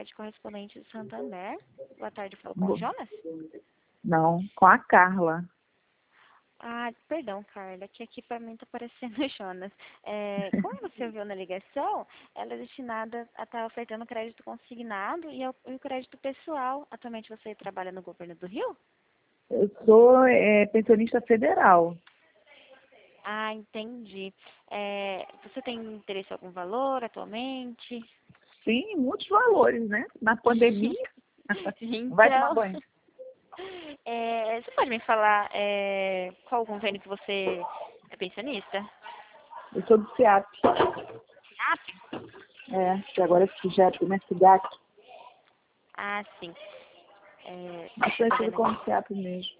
tarde, correspondente do Santander. Boa tarde, falo com o Bo- Jonas? Não, com a Carla. Ah, perdão, Carla, que aqui para mim tá parecendo o Jonas. Como você viu na ligação, ela é destinada a estar ofertando crédito consignado e o crédito pessoal. Atualmente você trabalha no governo do Rio? Eu sou pensionista federal. Ah, entendi. Você tem interesse em algum valor atualmente? Sim, muitos valores, né? Na pandemia, vai tomar Então, banho. você pode me falar qual o convênio que você é pensionista? Eu sou do CIAP. Que agora já tem SIGAC, Ah, sim. mas Tô conhecido vendo como aqui. CIAP mesmo.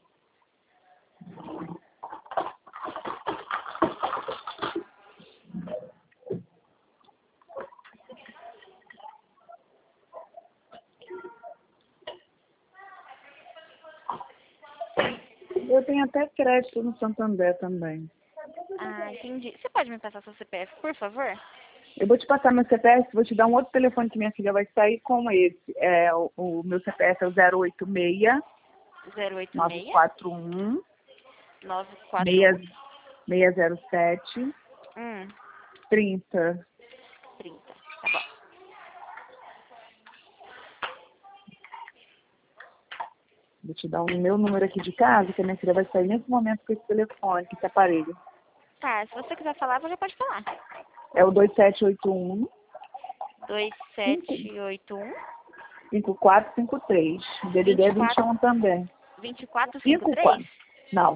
Eu tenho até crédito no Santander também. Ah, entendi. Você pode me passar seu CPF, por favor? Eu vou te passar meu CPF, vou te dar um outro telefone que minha filha vai sair com esse. O meu CPF é o 086 086 941 941 607 30. 30. Tá bom. Vou te dar o meu número aqui de casa, que a minha filha vai sair nesse momento com esse telefone, com esse aparelho. Tá, se você quiser falar, você pode falar. É o 2781 2781 5453. O DDD é 24 21 também. 2453 Não,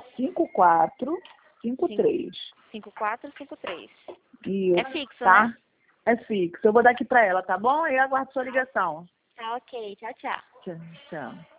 5453. 5453. É Isso, fixo, né? tá? É fixo. Eu vou dar aqui pra ela, tá bom? Eu aguardo sua ligação. Tá, ok. Tchau, tchau. Tchau, tchau.